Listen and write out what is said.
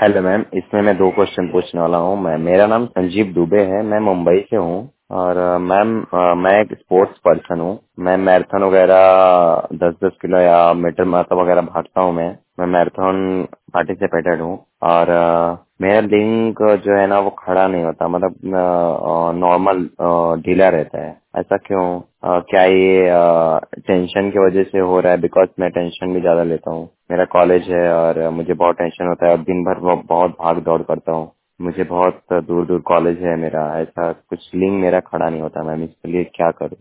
Hello ma'am, इसमें मैं दो क्वेश्चन पूछने वाला हूँ। मेरा नाम संजीव दुबे है, मैं मुंबई से हूँ। और मैम, मैं एक स्पोर्ट्स पर्सन हूँ। मैं मैराथन वगैरह 10-10 किलो या मीटर मतलब वगैरह भागता हूँ। मैं मैराथन पार्टिसिपेटेड हूँ। और मेरा लिंक जो है ना वो खड़ा नहीं होता, मतलब नॉर्मल ढीला रहता है। ऐसा क्यों? क्या ये टेंशन की वजह से हो रहा है? बिकॉज मैं टेंशन भी ज्यादा लेता हूँ। मेरा कॉलेज है और मुझे बहुत टेंशन होता है और दिन भर बहुत भाग दौड़ करता हूँ। मुझे बहुत दूर दूर कॉलेज है मेरा। ऐसा कुछ लिंक मेरा खड़ा नहीं होता मैम, इसके लिए क्या करूँ?